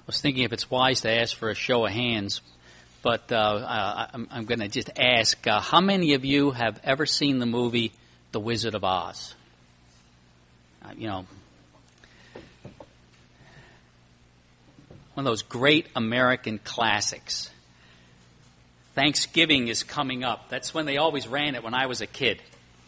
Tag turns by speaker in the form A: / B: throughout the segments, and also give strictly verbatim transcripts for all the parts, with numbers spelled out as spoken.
A: was thinking if it's wise to ask for a show of hands, but uh, uh, I'm, I'm going to just ask, uh, how many of you have ever seen the movie The Wizard of Oz? Uh, you know, one of those great American classics. Thanksgiving is coming up. That's when they always ran it when I was a kid.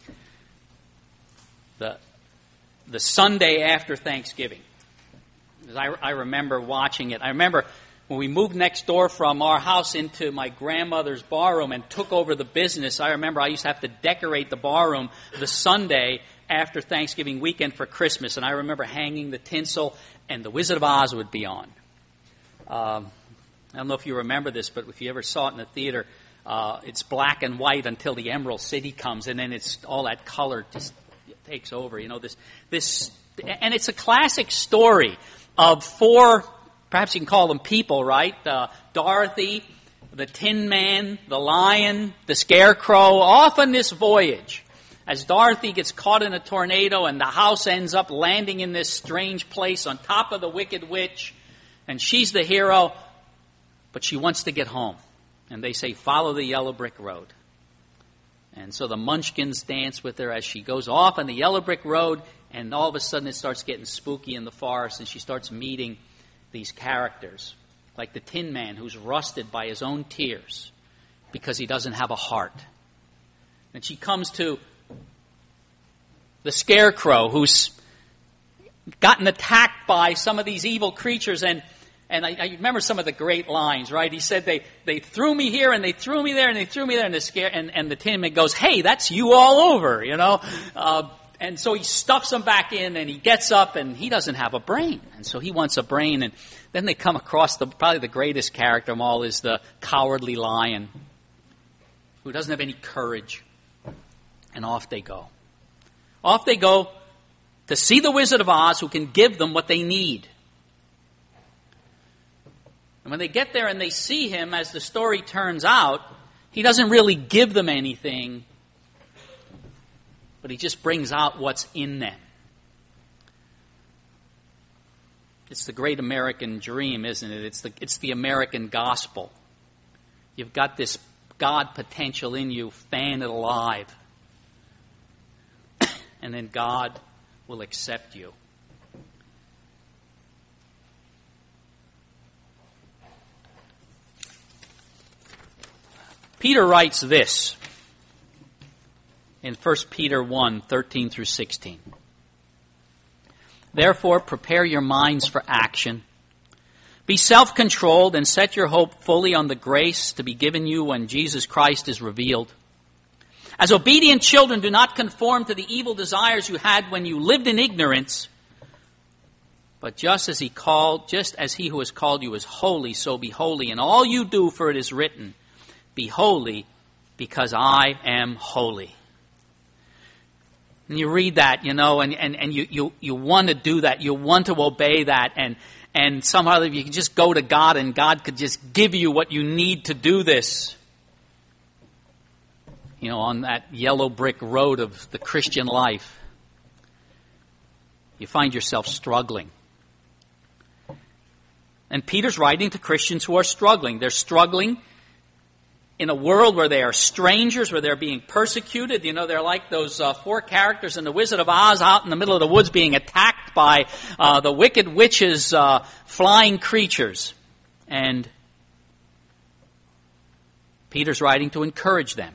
A: The, the Sunday after Thanksgiving. I, I remember watching it. I remember when we moved next door from our house into my grandmother's barroom and took over the business, I remember I used to have to decorate the barroom the Sunday after Thanksgiving weekend for Christmas. And I remember hanging the tinsel, and The Wizard of Oz would be on. Um, I don't know if you remember this, but if you ever saw it in the theater, uh, it's black and white until the Emerald City comes, and then it's all that color just takes over. You know, this, this, and it's a classic story of four, perhaps you can call them people, right? Uh, Dorothy, the Tin Man, the Lion, the Scarecrow, off on this voyage. As Dorothy gets caught in a tornado and the house ends up landing in this strange place on top of the Wicked Witch, and she's the hero, but she wants to get home. And they say, follow the yellow brick road. And so the Munchkins dance with her as she goes off on the yellow brick road, and all of a sudden it starts getting spooky in the forest, and she starts meeting these characters, like the Tin Man, who's rusted by his own tears because he doesn't have a heart. And she comes to the Scarecrow, who's gotten attacked by some of these evil creatures, and And I, I remember some of the great lines, right? He said, they, they threw me here, and they threw me there, and they threw me there, and the, scare, and, and the Tin Man goes, hey, that's you all over, you know? Uh, and so he stuffs them back in, and he gets up, and he doesn't have a brain. And so he wants a brain, and then they come across, the probably the greatest character of all is the Cowardly Lion, who doesn't have any courage. And off they go. Off they go to see the Wizard of Oz, who can give them what they need. And when they get there and they see him, as the story turns out, he doesn't really give them anything, but he just brings out what's in them. It's the great American dream, isn't it? It's the, it's the American gospel. You've got this God potential in you, fan it alive. And then God will accept you. Peter writes this in First Peter one, thirteen through sixteen. Therefore, prepare your minds for action. Be self-controlled and set your hope fully on the grace to be given you when Jesus Christ is revealed. As obedient children, do not conform to the evil desires you had when you lived in ignorance, but just as he called, just as he who has called you is holy, so be holy in all you do, for it is written, be holy, because I am holy. And you read that, you know, and, and, and you, you, you want to do that. You want to obey that. And, and somehow you can just go to God, and God could just give you what you need to do this. You know, on that yellow brick road of the Christian life, you find yourself struggling. And Peter's writing to Christians who are struggling. They're struggling in a world where they are strangers, where they're being persecuted. You know, they're like those uh, four characters in The Wizard of Oz out in the middle of the woods being attacked by uh, the wicked witch's uh, flying creatures. And Peter's writing to encourage them.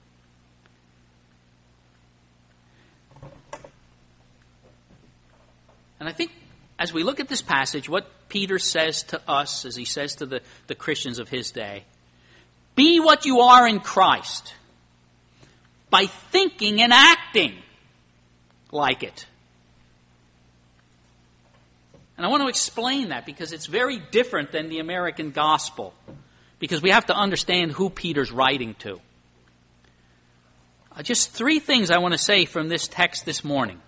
A: And I think as we look at this passage, what Peter says to us, as he says to the, the Christians of his day, be what you are in Christ by thinking and acting like it. And I want to explain that because it's very different than the American gospel, because we have to understand who Peter's writing to. Uh, just three things I want to say from this text this morning.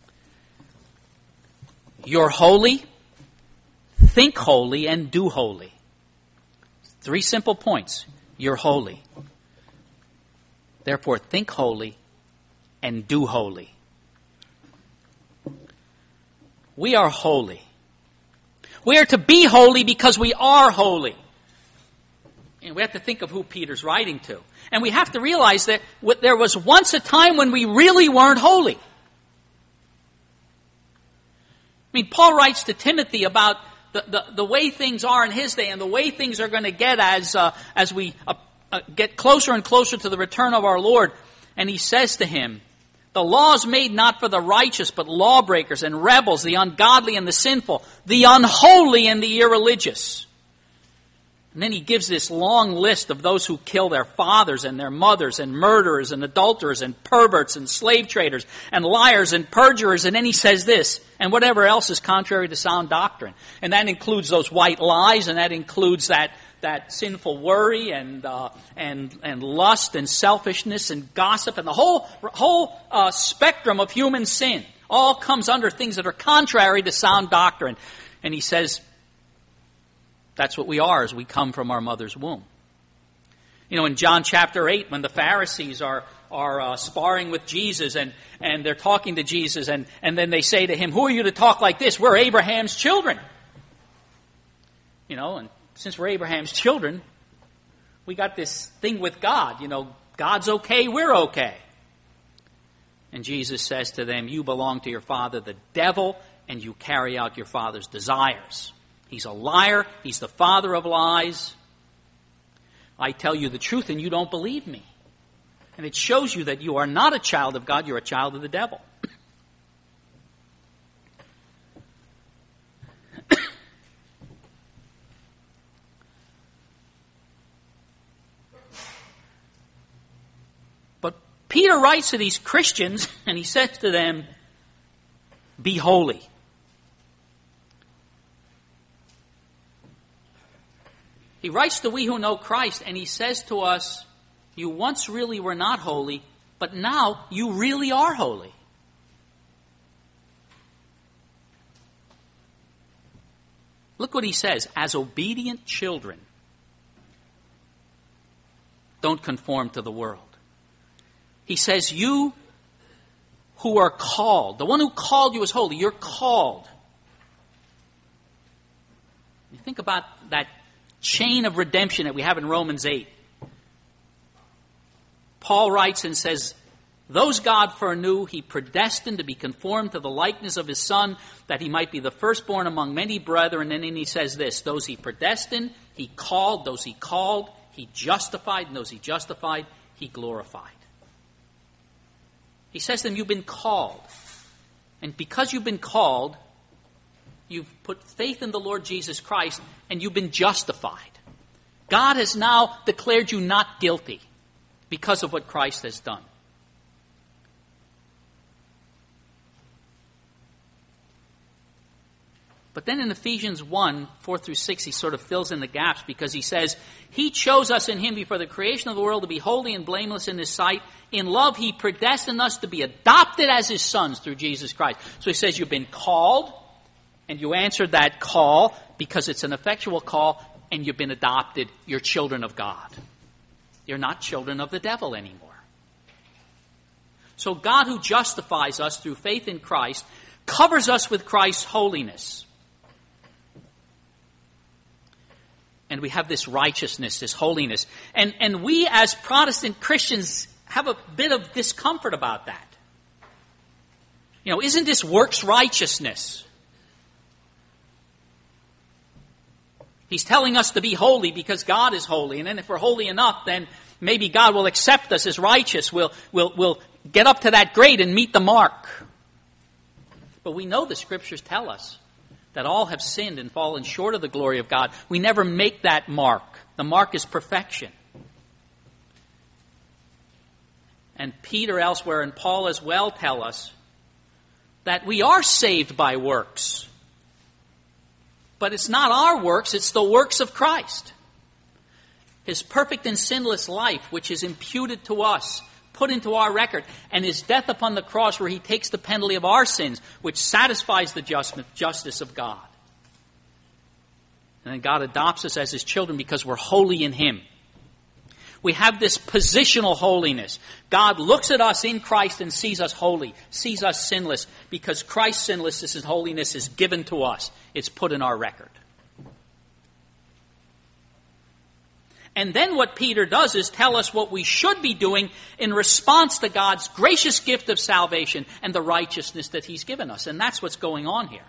A: You're holy, think holy, and do holy. Three simple points. You're holy. Therefore, think holy and do holy. We are holy. We are to be holy because we are holy. And we have to think of who Peter's writing to. And we have to realize that there was once a time when we really weren't holy. I mean, Paul writes to Timothy about the, the, the way things are in his day and the way things are going to get as, uh, as we uh, uh, get closer and closer to the return of our Lord. And he says to him, the law is made not for the righteous, but lawbreakers and rebels, the ungodly and the sinful, the unholy and the irreligious. And then he gives this long list of those who kill their fathers and their mothers and murderers and adulterers and perverts and slave traders and liars and perjurers. And then he says this, and whatever else is contrary to sound doctrine. And that includes those white lies, and that includes that that sinful worry and uh, and and lust and selfishness and gossip and the whole whole uh, spectrum of human sin. All comes under things that are contrary to sound doctrine. And he says, that's what we are as we come from our mother's womb. You know, in John chapter eight, when the Pharisees are are uh, sparring with Jesus and, and they're talking to Jesus, and, and then they say to him, who are you to talk like this? We're Abraham's children. You know, and since we're Abraham's children, we got this thing with God. You know, God's okay, we're okay. And Jesus says to them, you belong to your father, the devil, and you carry out your father's desires. He's a liar. He's the father of lies. I tell you the truth and you don't believe me. And it shows you that you are not a child of God, you're a child of the devil. But Peter writes to these Christians and he says to them, be holy. He writes to we who know Christ, and he says to us, you once really were not holy, but now you really are holy. Look what he says, as obedient children, don't conform to the world. He says, you who are called, the one who called you is holy, you're called. You think about that chain of redemption that we have in Romans eight. Paul writes and says, those God foreknew, he predestined to be conformed to the likeness of his Son, that he might be the firstborn among many brethren. And then he says this, those he predestined, he called, those he called, he justified, and those he justified, he glorified. He says to them, you've been called. And because you've been called, you've put faith in the Lord Jesus Christ, and you've been justified. God has now declared you not guilty because of what Christ has done. But then in Ephesians one, four through six, he sort of fills in the gaps because he says, he chose us in him before the creation of the world to be holy and blameless in his sight. In love, he predestined us to be adopted as his sons through Jesus Christ. So he says, you've been called, and you answered that call because it's an effectual call, and you've been adopted. You're children of God. You're not children of the devil anymore. So God, who justifies us through faith in Christ, covers us with Christ's holiness. And we have this righteousness, this holiness. And, and we as Protestant Christians have a bit of discomfort about that. You know, isn't this works righteousness? He's telling us to be holy because God is holy. And then if we're holy enough, then maybe God will accept us as righteous. We'll, we'll, we'll get up to that grade and meet the mark. But we know the Scriptures tell us that all have sinned and fallen short of the glory of God. We never make that mark. The mark is perfection. And Peter elsewhere and Paul as well tell us that we are saved by works. But it's not our works, it's the works of Christ. His perfect and sinless life, which is imputed to us, put into our record, and his death upon the cross where he takes the penalty of our sins, which satisfies the just, justice of God. And then God adopts us as his children because we're holy in him. We have this positional holiness. God looks at us in Christ and sees us holy, sees us sinless, because Christ's sinlessness and holiness is given to us. It's put in our record. And then what Peter does is tell us what we should be doing in response to God's gracious gift of salvation and the righteousness that he's given us. And that's what's going on here.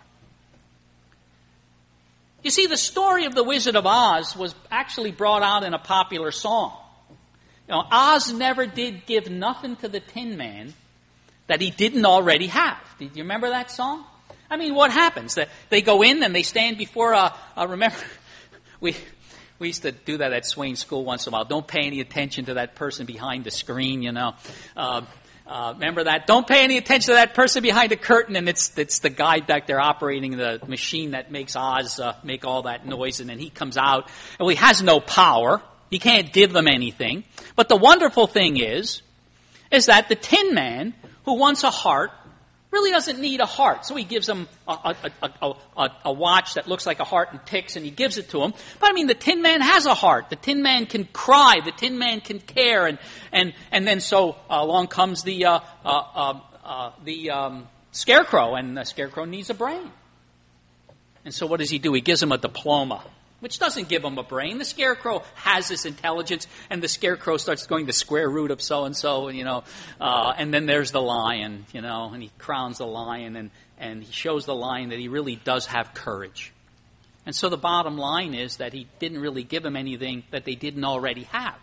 A: You see, the story of the Wizard of Oz was actually brought out in a popular song. You know, Oz never did give nothing to the Tin Man that he didn't already have. Do you remember that song? I mean, what happens? They go in and they stand before a, a remember, we... We used to do that at Swain School once in a while. Don't pay any attention to that person behind the screen, you know. Uh, uh, remember that? Don't pay any attention to that person behind the curtain, and it's it's the guy back there operating the machine that makes Oz uh, make all that noise, and then he comes out. And well, he has no power. He can't give them anything. But the wonderful thing is, is that the Tin Man, who wants a heart, really doesn't need a heart. So he gives them a, a, a, a, a watch that looks like a heart and ticks, and he gives it to him. But I mean, the Tin Man has a heart. The Tin Man can cry. The Tin Man can care. And and, and then so uh, along comes the uh, uh, uh, uh, the um, Scarecrow, and the Scarecrow needs a brain. And so what does he do? He gives him a diploma, which doesn't give him a brain. The Scarecrow has this intelligence, and the Scarecrow starts going the square root of so-and-so, you know, uh, and then there's the lion, you know, and he crowns the lion, and, and he shows the lion that he really does have courage. And so the bottom line is that he didn't really give them anything that they didn't already have.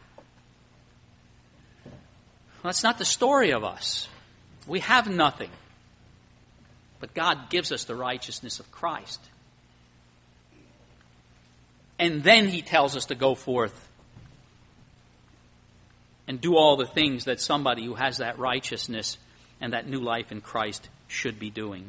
A: Well, that's not the story of us. We have nothing, but God gives us the righteousness of Christ. And then he tells us to go forth and do all the things that somebody who has that righteousness and that new life in Christ should be doing.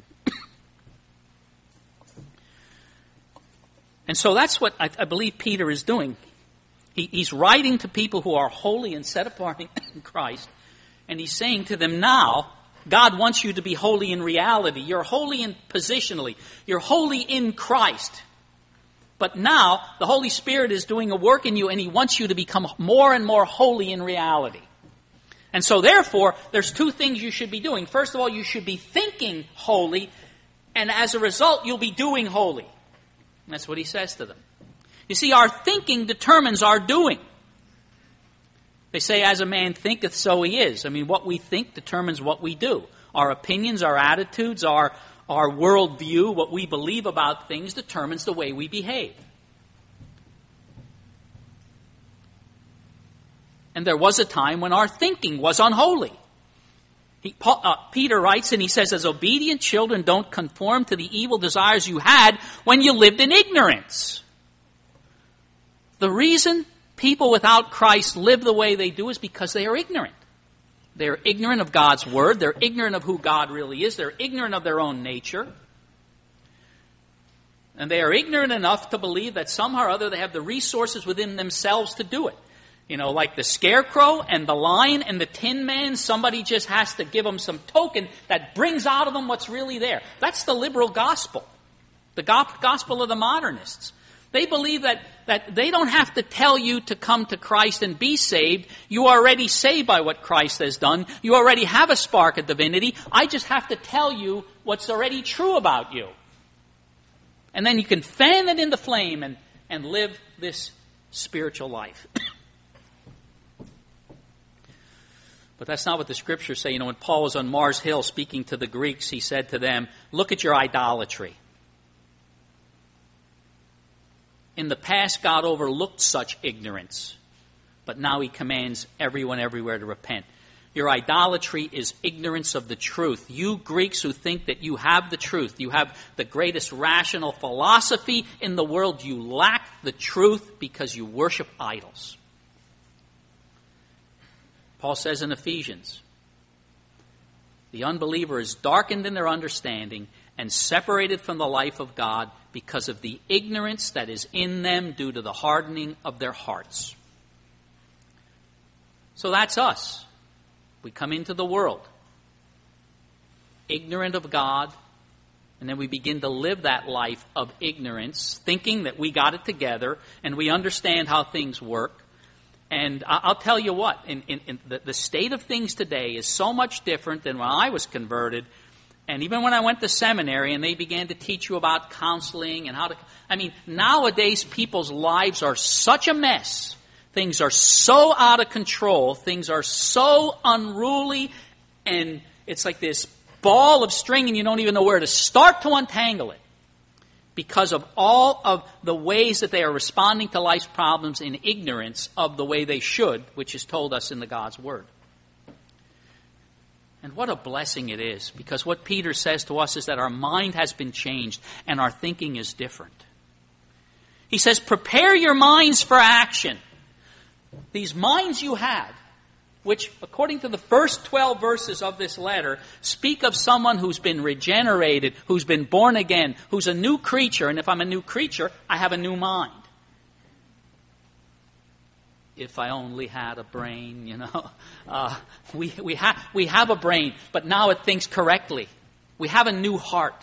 A: And so that's what I, I believe Peter is doing. He, he's writing to people who are holy and set apart in Christ, and he's saying to them now, God wants you to be holy in reality. You're holy in positionally. You're holy in Christ. But now, the Holy Spirit is doing a work in you, and he wants you to become more and more holy in reality. And so, therefore, there's two things you should be doing. First of all, you should be thinking holy, and as a result, you'll be doing holy. And that's what he says to them. You see, our thinking determines our doing. They say, as a man thinketh, so he is. I mean, what we think determines what we do. Our opinions, our attitudes, our Our worldview, what we believe about things, determines the way we behave. And there was a time when our thinking was unholy. He, Paul, uh, Peter writes, and he says, as obedient children, don't conform to the evil desires you had when you lived in ignorance. The reason people without Christ live the way they do is because they are ignorant. They're ignorant of God's word. They're ignorant of who God really is. They're ignorant of their own nature. And they are ignorant enough to believe that somehow or other they have the resources within themselves to do it. You know, like the Scarecrow and the Lion and the Tin Man, somebody just has to give them some token that brings out of them what's really there. That's the liberal gospel, the gospel of the modernists. They believe that, that they don't have to tell you to come to Christ and be saved. You are already saved by what Christ has done. You already have a spark of divinity. I just have to tell you what's already true about you. And then you can fan it in the flame and, and live this spiritual life. But that's not what the Scriptures say. You know, when Paul was on Mars Hill speaking to the Greeks, he said to them, look at your idolatry. In the past, God overlooked such ignorance, but now he commands everyone everywhere to repent. Your idolatry is ignorance of the truth. You Greeks who think that you have the truth, you have the greatest rational philosophy in the world, you lack the truth because you worship idols. Paul says in Ephesians, the unbeliever is darkened in their understanding and separated from the life of God because of the ignorance that is in them due to the hardening of their hearts. So that's us. We come into the world ignorant of God, and then we begin to live that life of ignorance, thinking that we got it together and we understand how things work. And I'll tell you what, in, in, in the, the state of things today is so much different than when I was converted. And even when I went to seminary and they began to teach you about counseling and how to... I mean, nowadays people's lives are such a mess. Things are so out of control. Things are so unruly. And it's like this ball of string and you don't even know where to start to untangle it. Because of all of the ways that they are responding to life's problems in ignorance of the way they should, which is told us in the God's Word. And what a blessing it is, because what Peter says to us is that our mind has been changed and our thinking is different. He says, prepare your minds for action. These minds you have, which, according to the first twelve verses of this letter, speak of someone who's been regenerated, who's been born again, who's a new creature. And if I'm a new creature, I have a new mind. If I only had a brain, you know. Uh, we, we, ha- we have a brain, but now it thinks correctly. We have a new heart.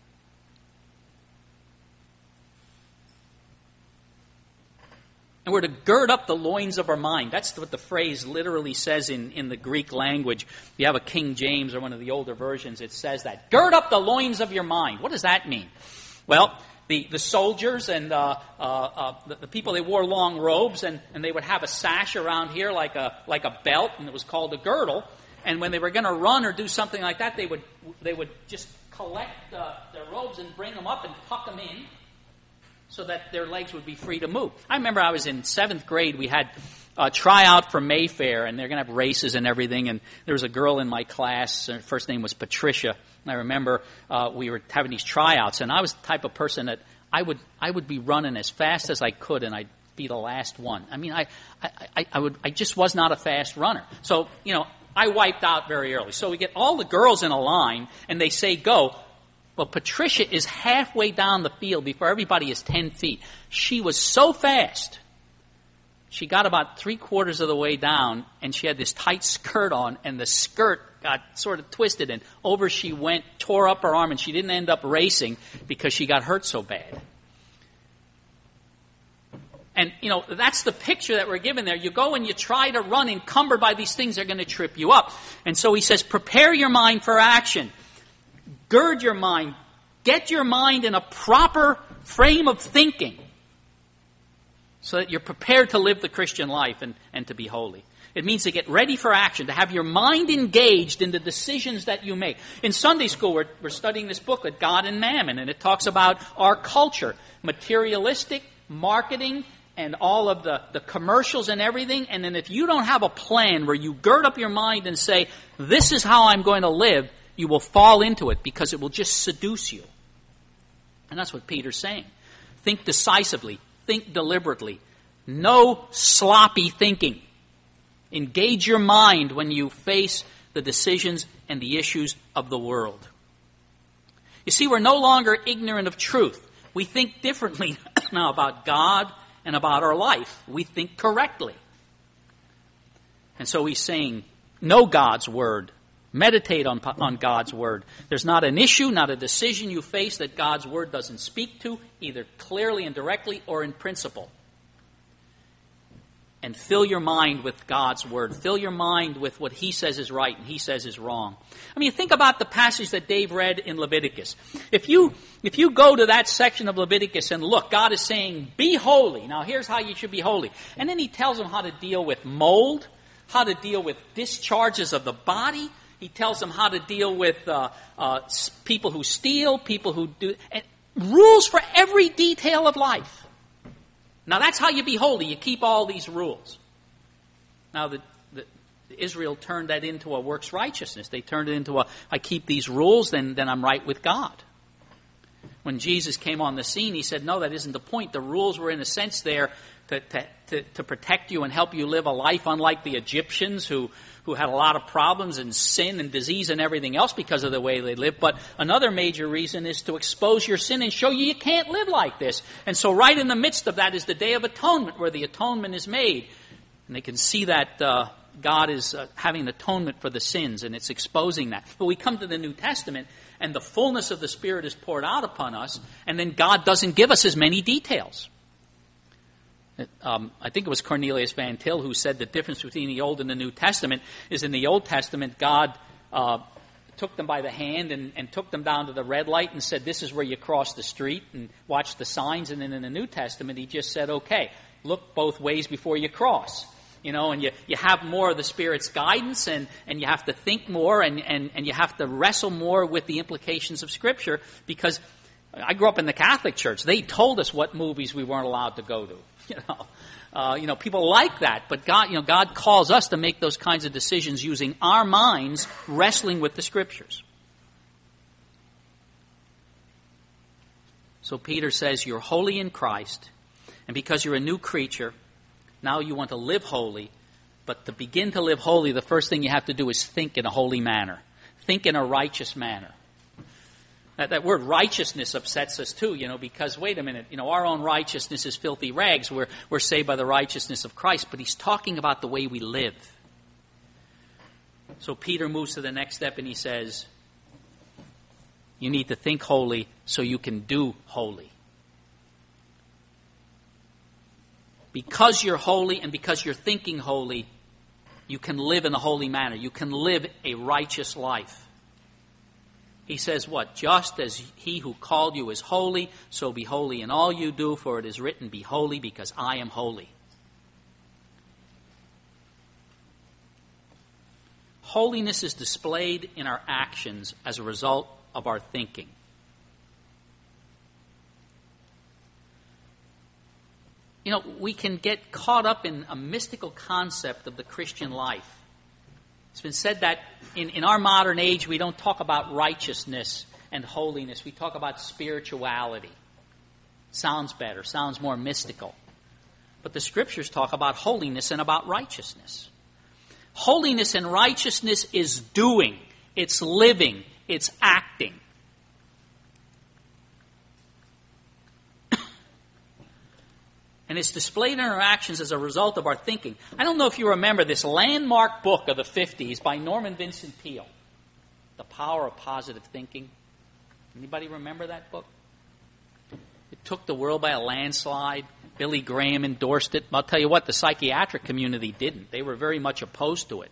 A: And we're to gird up the loins of our mind. That's what the phrase literally says in, in the Greek language. If you have a King James or one of the older versions, it says that. Gird up the loins of your mind. What does that mean? Well, the, the soldiers and uh, uh, uh, the, the people, they wore long robes, and, and they would have a sash around here like a like a belt, and it was called a girdle. And when they were going to run or do something like that, they would they would just collect uh, their robes and bring them up and tuck them in, so that their legs would be free to move. I remember I was in seventh grade. We had a tryout for Mayfair, and they're going to have races and everything. And there was a girl in my class. Her first name was Patricia. And I remember uh, we were having these tryouts, and I was the type of person that I would I would be running as fast as I could, and I'd be the last one. I mean, I I, I, I would I just was not a fast runner. So, you know, I wiped out very early. So we get all the girls in a line, and they say go. Well, Patricia is halfway down the field before everybody is ten feet. She was so fast. She got about three quarters of the way down, and she had this tight skirt on, and the skirt got sort of twisted, and over she went, tore up her arm, and she didn't end up racing because she got hurt so bad. And, you know, that's the picture that we're given there. You go and you try to run encumbered by these things that are going to trip you up. And so he says, prepare your mind for action. Gird your mind. Get your mind in a proper frame of thinking so that you're prepared to live the Christian life and, and to be holy. It means to get ready for action, to have your mind engaged in the decisions that you make. In Sunday school, we're, we're studying this booklet, God and Mammon, and it talks about our culture, materialistic, marketing, and all of the, the commercials and everything. And then if you don't have a plan where you gird up your mind and say, this is how I'm going to live, you will fall into it because it will just seduce you. And that's what Peter's saying. Think decisively. Think deliberately. No sloppy thinking. Engage your mind when you face the decisions and the issues of the world. You see, we're no longer ignorant of truth. We think differently now about God and about our life. We think correctly. And so he's saying, know God's Word. Meditate on, on God's Word. There's not an issue, not a decision you face that God's Word doesn't speak to, either clearly and directly or in principle. And fill your mind with God's Word. Fill your mind with what He says is right and He says is wrong. I mean, think about the passage that Dave read in Leviticus. If you, if you go to that section of Leviticus and look, God is saying, be holy. Now, here's how you should be holy. And then He tells them how to deal with mold, how to deal with discharges of the body. He tells them how to deal with uh, uh, people who steal, people who do... And rules for every detail of life. Now, that's how you be holy. You keep all these rules. Now, the, the, Israel turned that into a works righteousness. They turned it into a, I keep these rules, then, then I'm right with God. When Jesus came on the scene, He said, no, that isn't the point. The rules were, in a sense, there to, to, to, to protect you and help you live a life unlike the Egyptians who... who had a lot of problems and sin and disease and everything else because of the way they lived. But another major reason is to expose your sin and show you you can't live like this. And so right in the midst of that is the Day of Atonement, where the atonement is made. And they can see that uh, God is uh, having atonement for the sins, and it's exposing that. But we come to the New Testament, and the fullness of the Spirit is poured out upon us, and then God doesn't give us as many details. Um, I think it was Cornelius Van Til who said the difference between the Old and the New Testament is in the Old Testament, God uh, took them by the hand and, and took them down to the red light and said, this is where you cross the street, and watch the signs. And then in the New Testament, he just said, okay, look both ways before you cross. You know, and you, you have more of the Spirit's guidance, and, and you have to think more, and, and, and you have to wrestle more with the implications of Scripture, because I grew up in the Catholic Church. They told us what movies we weren't allowed to go to. You know, uh, you know, people like that, but God, you know, God calls us to make those kinds of decisions using our minds, wrestling with the Scriptures. So Peter says, you're holy in Christ, and because you're a new creature, now you want to live holy. But to begin to live holy, the first thing you have to do is think in a holy manner, think in a righteous manner. That, that word righteousness upsets us too, you know, because wait a minute, you know, our own righteousness is filthy rags. We're, we're saved by the righteousness of Christ, but he's talking about the way we live. So Peter moves to the next step and he says, you need to think holy so you can do holy. Because you're holy and because you're thinking holy, you can live in a holy manner. You can live a righteous life. He says what? Just as he who called you is holy, so be holy in all you do, for it is written, be holy because I am holy. Holiness is displayed in our actions as a result of our thinking. You know, we can get caught up in a mystical concept of the Christian life. It's been said that in, in our modern age, we don't talk about righteousness and holiness. We talk about spirituality. Sounds better, sounds more mystical. But the Scriptures talk about holiness and about righteousness. Holiness and righteousness is doing, it's living, it's acting. And it's displayed in our actions as a result of our thinking. I don't know if you remember this landmark book of the fifties by Norman Vincent Peale, The Power of Positive Thinking. Anybody remember that book? It took the world by a landslide. Billy Graham endorsed it. I'll tell you what, the psychiatric community didn't. They were very much opposed to it.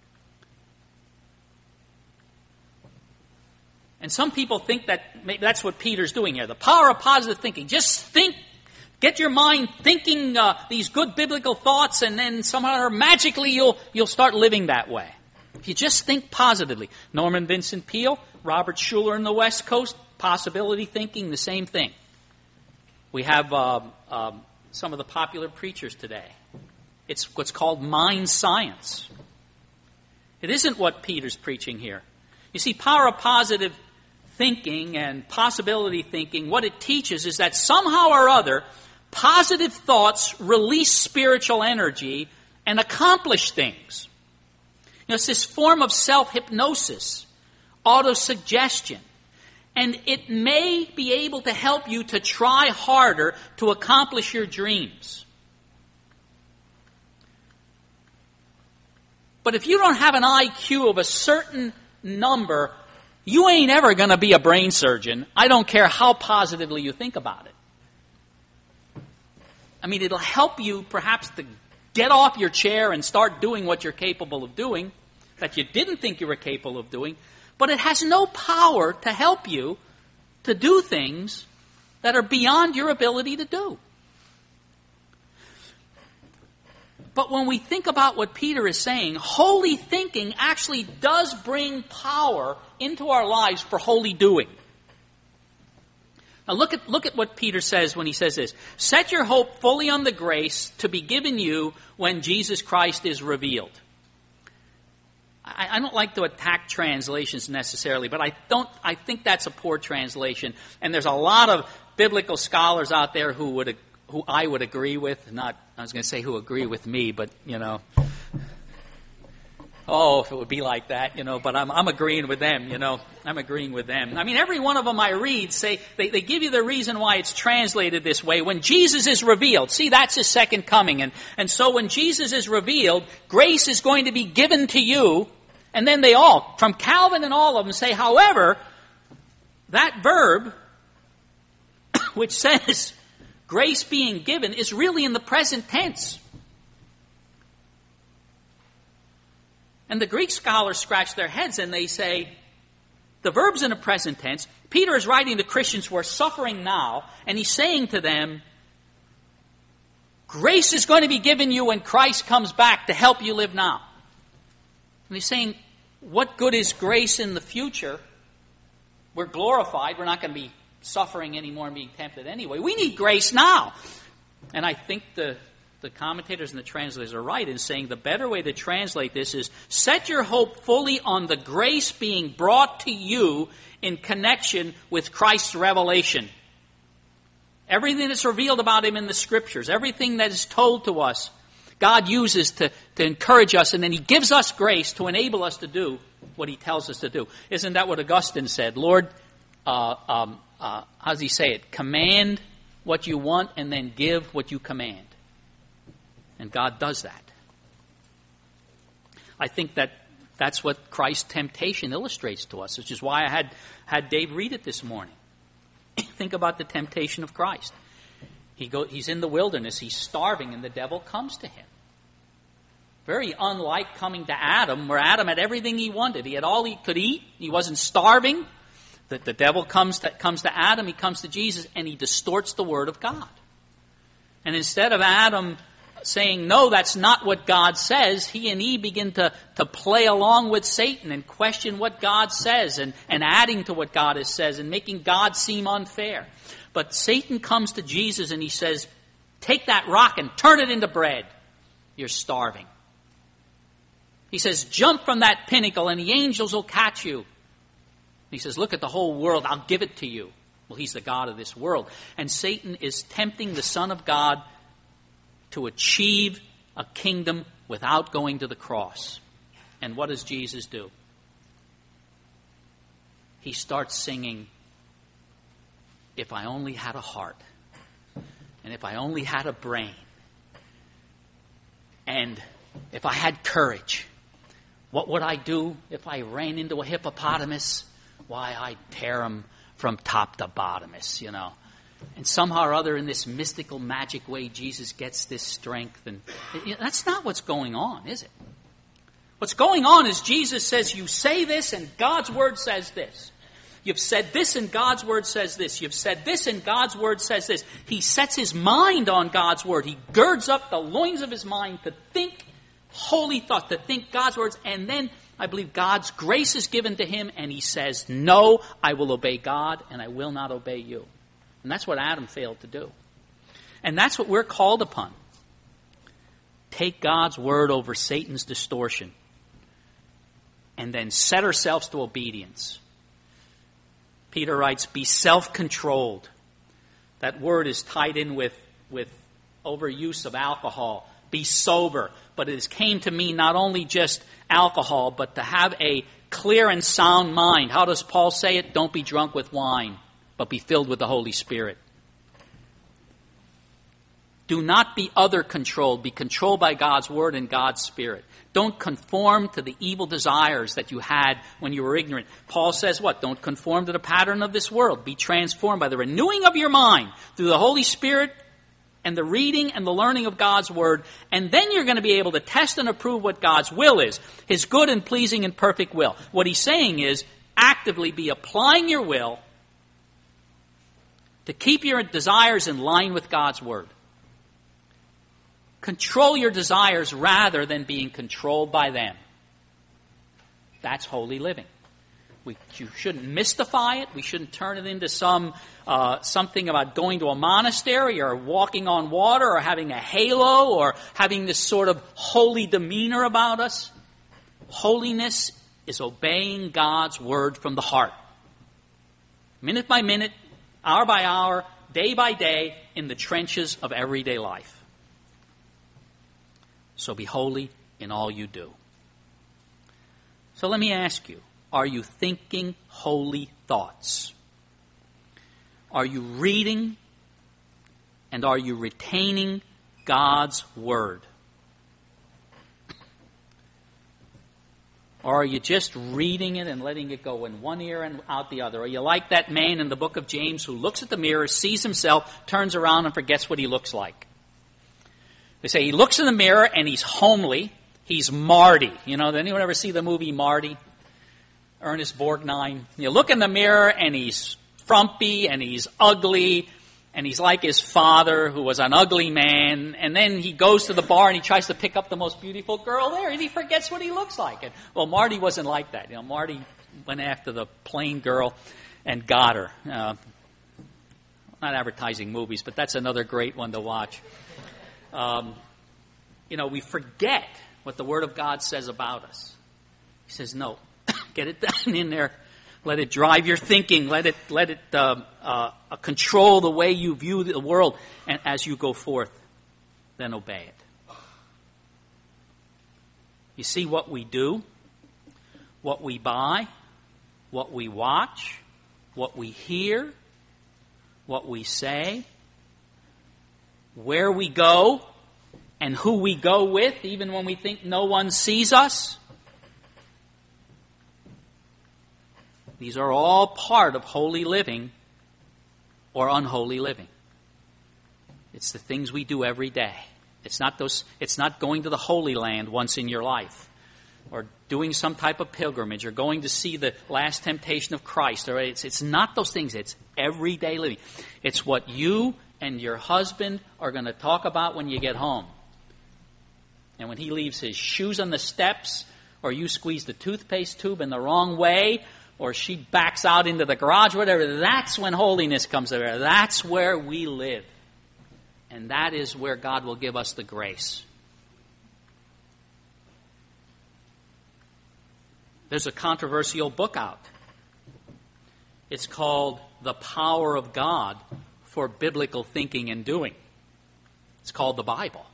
A: And some people think that maybe that's what Peter's doing here. The power of positive thinking. Just think. Get your mind thinking uh, these good biblical thoughts, and then somehow magically you'll you'll start living that way. If you just think positively. Norman Vincent Peale, Robert Schuller in the West Coast, possibility thinking, the same thing. We have uh, uh, some of the popular preachers today. It's what's called mind science. It isn't what Peter's preaching here. You see, power of positive thinking and possibility thinking, what it teaches is that somehow or other, positive thoughts release spiritual energy and accomplish things. You know, it's this form of self-hypnosis, autosuggestion, and it may be able to help you to try harder to accomplish your dreams. But if you don't have an I Q of a certain number, you ain't ever going to be a brain surgeon. I don't care how positively you think about it. I mean, it'll help you perhaps to get off your chair and start doing what you're capable of doing, that you didn't think you were capable of doing, but it has no power to help you to do things that are beyond your ability to do. But when we think about what Peter is saying, holy thinking actually does bring power into our lives for holy doing. Now look at, look at what Peter says when he says this. Set your hope fully on the grace to be given you when Jesus Christ is revealed. I, I don't like to attack translations necessarily, but I don't. I think that's a poor translation. And there's a lot of biblical scholars out there who would who I would agree with. Not, I was going to say who agree with me, but you know. Oh, if it would be like that, you know, but I'm, I'm agreeing with them, you know. I'm agreeing with them. I mean, every one of them I read say, they, they give you the reason why it's translated this way. When Jesus is revealed, see, that's his second coming. And, and so when Jesus is revealed, grace is going to be given to you. And then they all, from Calvin and all of them, say, however, that verb, which says grace being given is really in the present tense. And the Greek scholars scratch their heads and they say, the verb's in the present tense. Peter is writing to Christians who are suffering now, and he's saying to them, grace is going to be given you when Christ comes back to help you live now. And he's saying, what good is grace in the future? We're glorified. We're not going to be suffering anymore and being tempted anyway. We need grace now. And I think the, the commentators and the translators are right in saying the better way to translate this is set your hope fully on the grace being brought to you in connection with Christ's revelation. Everything that's revealed about him in the Scriptures, everything that is told to us, God uses to, to encourage us, and then he gives us grace to enable us to do what he tells us to do. Isn't that what Augustine said? Lord, uh, um, uh, how does he say it? Command what you want and then give what you command. And God does that. I think that that's what Christ's temptation illustrates to us, which is why I had, had Dave read it this morning. Think about the temptation of Christ. He go, he's in the wilderness, he's starving, and the devil comes to him. Very unlike coming to Adam, where Adam had everything he wanted. He had all he could eat. He wasn't starving. The, the devil comes to, comes to Adam, he comes to Jesus, and he distorts the Word of God. And instead of Adam saying, no, that's not what God says, he and Eve begin to, to play along with Satan and question what God says and, and adding to what God has says and making God seem unfair. But Satan comes to Jesus and he says, take that rock and turn it into bread. You're starving. He says, jump from that pinnacle and the angels will catch you. He says, look at the whole world, I'll give it to you. Well, he's the God of this world. And Satan is tempting the Son of God to achieve a kingdom without going to the cross. And what does Jesus do? He starts singing, if I only had a heart, and if I only had a brain, and if I had courage, what would I do if I ran into a hippopotamus? Why, I'd tear him from top to bottomest, you know. And somehow or other in this mystical, magic way, Jesus gets this strength. And that's not what's going on, is it? What's going on is Jesus says, you say this and God's Word says this. You've said this and God's Word says this. You've said this and God's Word says this. He sets his mind on God's Word. He girds up the loins of his mind to think holy thoughts, to think God's words. And then I believe God's grace is given to him and he says, no, I will obey God and I will not obey you. And that's what Adam failed to do. And that's what we're called upon. Take God's word over Satan's distortion. And then set ourselves to obedience. Peter writes, be self-controlled. That word is tied in with, with overuse of alcohol. Be sober. But it came to mean not only just alcohol, but to have a clear and sound mind. How does Paul say it? Don't be drunk with wine, but be filled with the Holy Spirit. Do not be other-controlled. Be controlled by God's Word and God's Spirit. Don't conform to the evil desires that you had when you were ignorant. Paul says what? Don't conform to the pattern of this world. Be transformed by the renewing of your mind through the Holy Spirit and the reading and the learning of God's Word. And then you're going to be able to test and approve what God's will is. His good and pleasing and perfect will. What he's saying is actively be applying your will to keep your desires in line with God's Word. Control your desires rather than being controlled by them. That's holy living. We you shouldn't mystify it. We shouldn't turn it into some uh, something about going to a monastery or walking on water or having a halo or having this sort of holy demeanor about us. Holiness is obeying God's word from the heart. Minute by minute, hour by hour, day by day, in the trenches of everyday life. So be holy in all you do. So let me ask you, are you thinking holy thoughts? Are you reading and are you retaining God's Word? Or are you just reading it and letting it go in one ear and out the other? Are you like that man in the book of James who looks at the mirror, sees himself, turns around and forgets what he looks like? They say he looks in the mirror and he's homely. He's Marty. You know, did anyone ever see the movie Marty? Ernest Borgnine. You look in the mirror and he's frumpy and he's ugly and he's like his father who was an ugly man. And then he goes to the bar and he tries to pick up the most beautiful girl there and he forgets what he looks like. And, well, Marty wasn't like that. You know, Marty went after the plain girl and got her. Uh, not advertising movies, but that's another great one to watch. Um, you know, we forget what the Word of God says about us. He says, no. Get it down in there. Let it drive your thinking. Let it let it uh, uh, control the way you view the world. And as you go forth, then obey it. You see what we do, what we buy, what we watch, what we hear, what we say, where we go, and who we go with, even when we think no one sees us. These are all part of holy living or unholy living. It's the things we do every day. It's not those. It's not going to the Holy Land once in your life, or doing some type of pilgrimage, or going to see the last temptation of Christ. Or it's it's not those things. It's everyday living. It's what you and your husband are going to talk about when you get home. And when he leaves his shoes on the steps, or you squeeze the toothpaste tube in the wrong way, or she backs out into the garage, whatever, that's when holiness comes there. That's where we live. And that is where God will give us the grace. There's a controversial book out. It's called The Power of God for Biblical Thinking and Doing. It's called the Bible.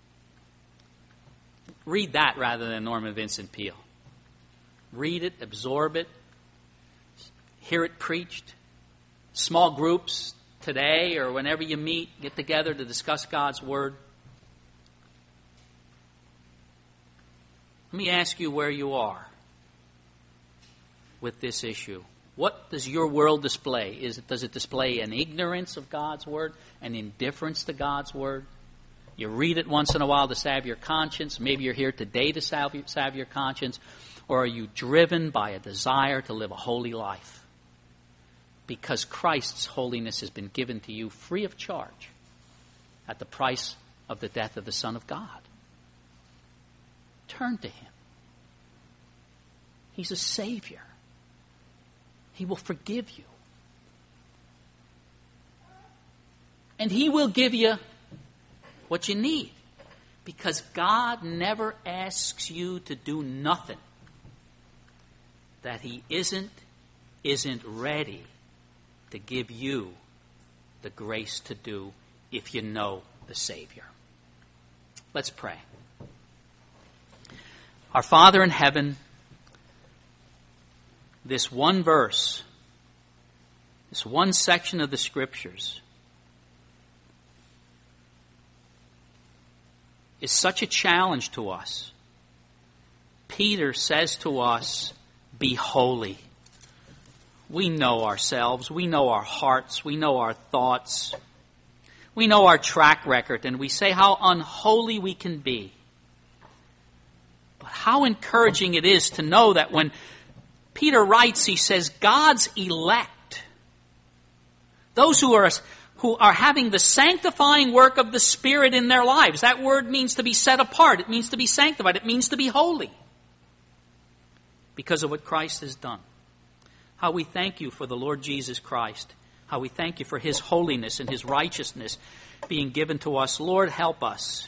A: Read that rather than Norman Vincent Peale. Read it, absorb it, hear it preached. Small groups today or whenever you meet, get together to discuss God's Word. Let me ask you where you are with this issue. What does your world display? Is it, does it display an ignorance of God's Word, an indifference to God's Word? You read it once in a while to salve your conscience. Maybe you're here today to salve, salve your conscience. Or are you driven by a desire to live a holy life? Because Christ's holiness has been given to you free of charge at the price of the death of the Son of God. Turn to Him. He's a Savior. He will forgive you. And He will give you what you need. Because God never asks you to do nothing that He isn't, isn't ready to give you the grace to do if you know the Savior. Let's pray. Our Father in heaven, this one verse, this one section of the Scriptures is such a challenge to us. Peter says to us, be holy. We know ourselves. We know our hearts. We know our thoughts. We know our track record, and we say how unholy we can be. But how encouraging it is to know that when Peter writes, he says, God's elect, those who are who are having the sanctifying work of the Spirit in their lives. That word means to be set apart. It means to be sanctified. It means to be holy because of what Christ has done. How we thank you for the Lord Jesus Christ. How we thank you for His holiness and His righteousness being given to us. Lord, help us.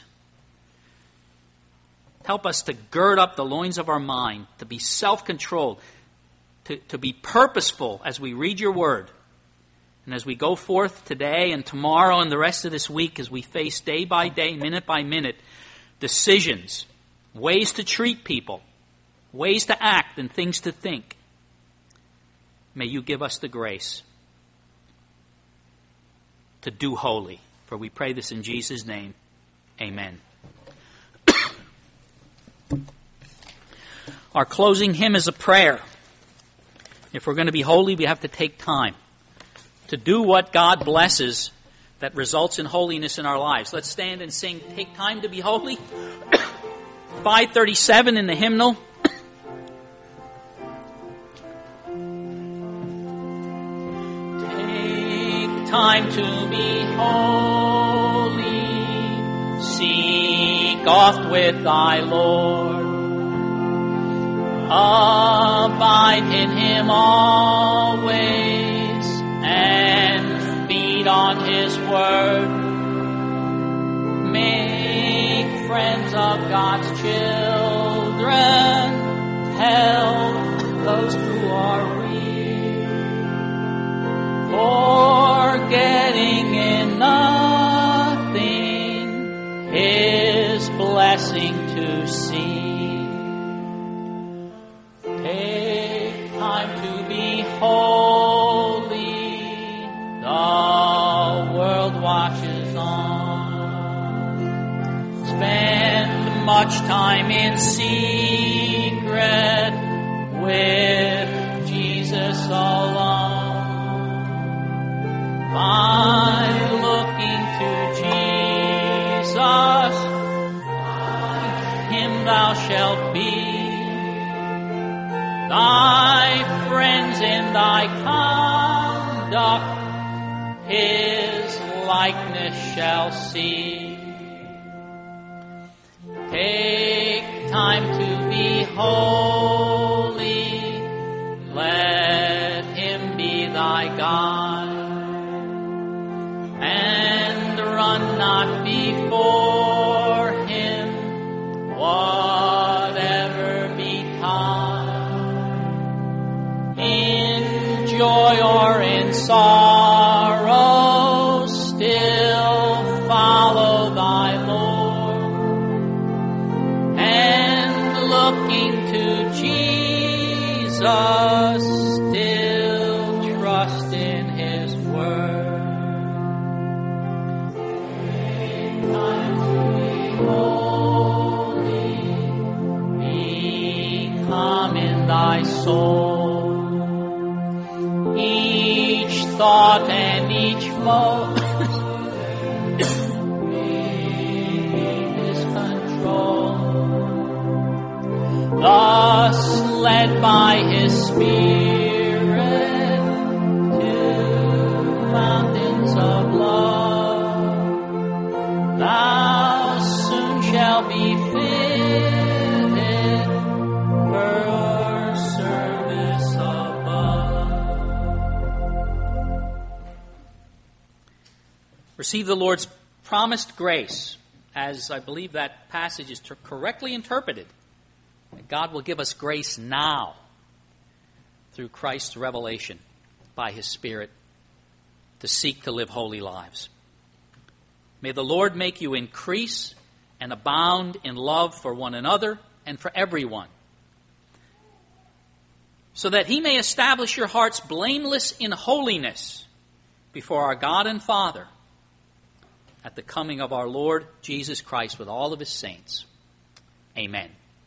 A: Help us to gird up the loins of our mind, to be self-controlled, to, to be purposeful as we read your word. And as we go forth today and tomorrow and the rest of this week, as we face day by day, minute by minute, decisions, ways to treat people, ways to act and things to think, may you give us the grace to do holy. For we pray this in Jesus' name. Amen. Our closing hymn is a prayer. If we're going to be holy, we have to take time to do what God blesses that results in holiness in our lives. Let's stand and sing, Take Time to Be Holy. five thirty-seven in the hymnal. Take time to be holy. Seek oft with thy Lord. Abide in him always and feed on his word. Make friends of God's children. Help those who are weak. Forgetting in nothing his blessing to see. Take time to be holy. The world watches on. Spend much time in secret with Jesus alone. By looking to Jesus, him thou shalt be. Thy friends in thy conduct his likeness shall see. Take time to be holy. Let him be thy God. And run not before him, whatever betide. In joy or in sorrow, still follow thy Lord. And looking to Jesus, still trust in his word. Take time to be holy, be calm in thy soul. Each thought and each motive his control. Thus led by his Spirit to fountains of love, thou soon shalt be fitted for service above. Receive the Lord's promised grace, as I believe that passage is correctly interpreted. That God will give us grace now through Christ's revelation by his Spirit to seek to live holy lives. May the Lord make you increase and abound in love for one another and for everyone, so that he may establish your hearts blameless in holiness before our God and Father at the coming of our Lord Jesus Christ with all of his saints. Amen.